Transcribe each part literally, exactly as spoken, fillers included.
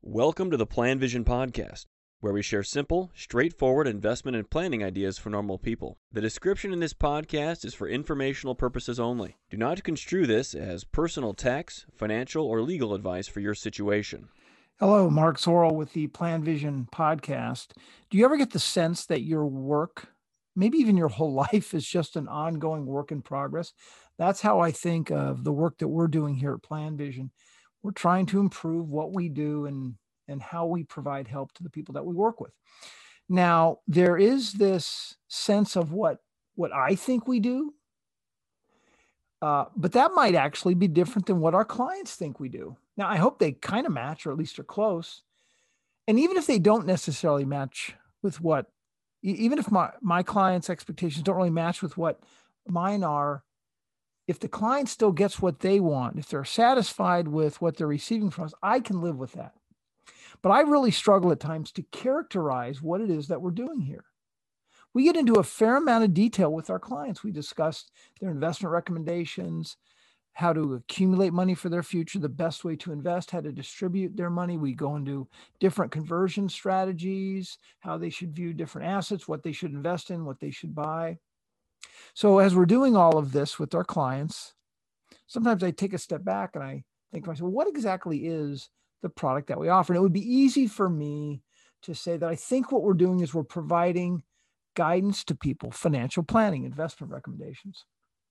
Welcome to the Plan Vision Podcast, where we share simple, straightforward investment and planning ideas for normal people. The description in this podcast is for informational purposes only. Do not construe this as personal tax, financial, or legal advice for your situation. Hello, Mark Zoril with the Plan Vision Podcast. Do you ever get the sense that your work, maybe even your whole life, is just an ongoing work in progress? That's how I think of the work that we're doing here at Plan Vision. We're trying to improve what we do and, and how we provide help to the people that we work with. Now, there is this sense of what, what I think we do, uh, but that might actually be different than what our clients think we do. Now, I hope they kind of match, or at least are close. And even if they don't necessarily match with what, even if my, my clients' expectations don't really match with what mine are, if the client still gets what they want, if they're satisfied with what they're receiving from us, I can live with that. But I really struggle at times to characterize what it is that we're doing here. We get into a fair amount of detail with our clients. We discussed their investment recommendations, how to accumulate money for their future, the best way to invest, how to distribute their money. We go into different conversion strategies, how they should view different assets, what they should invest in, what they should buy. So as we're doing all of this with our clients, sometimes I take a step back and I think to myself, what exactly is the product that we offer? And it would be easy for me to say that I think what we're doing is we're providing guidance to people, financial planning, investment recommendations.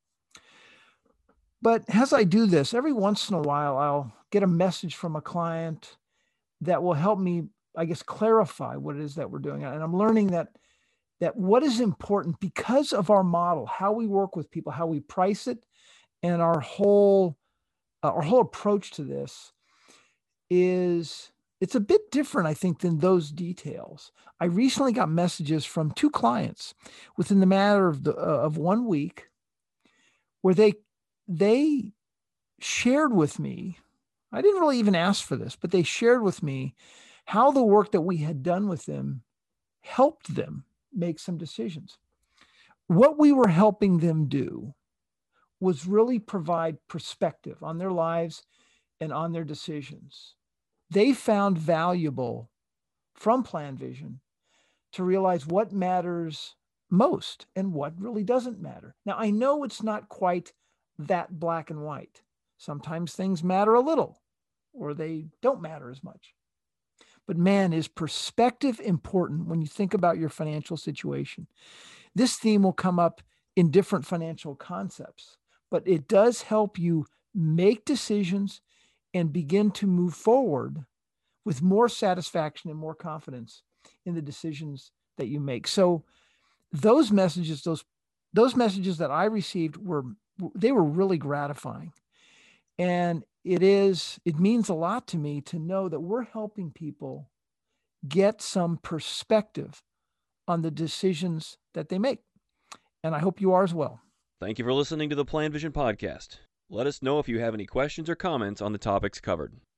But as I do this, every once in a while, I'll get a message from a client that will help me, I guess, clarify what it is that we're doing. And I'm learning that, that what is important because of our model, how we work with people, how we price it, and our whole, uh, our whole approach to this is, it's a bit different, I think, than those details. I recently got messages from two clients within the matter of the, uh, of one week where they They shared with me, I didn't really even ask for this, but they shared with me how the work that we had done with them helped them make some decisions. What we were helping them do was really provide perspective on their lives and on their decisions. They found valuable from Plan Vision to realize what matters most and what really doesn't matter. Now, I know it's not quite that black and white. Sometimes things matter a little, or they don't matter as much. But man, is perspective important when you think about your financial situation? This theme will come up in different financial concepts, but it does help you make decisions and begin to move forward with more satisfaction and more confidence in the decisions that you make. So those messages, those, those messages that I received were they were really gratifying. And it is, it means a lot to me to know that we're helping people get some perspective on the decisions that they make. And I hope you are as well. Thank you for listening to the Plan Vision Podcast. Let us know if you have any questions or comments on the topics covered.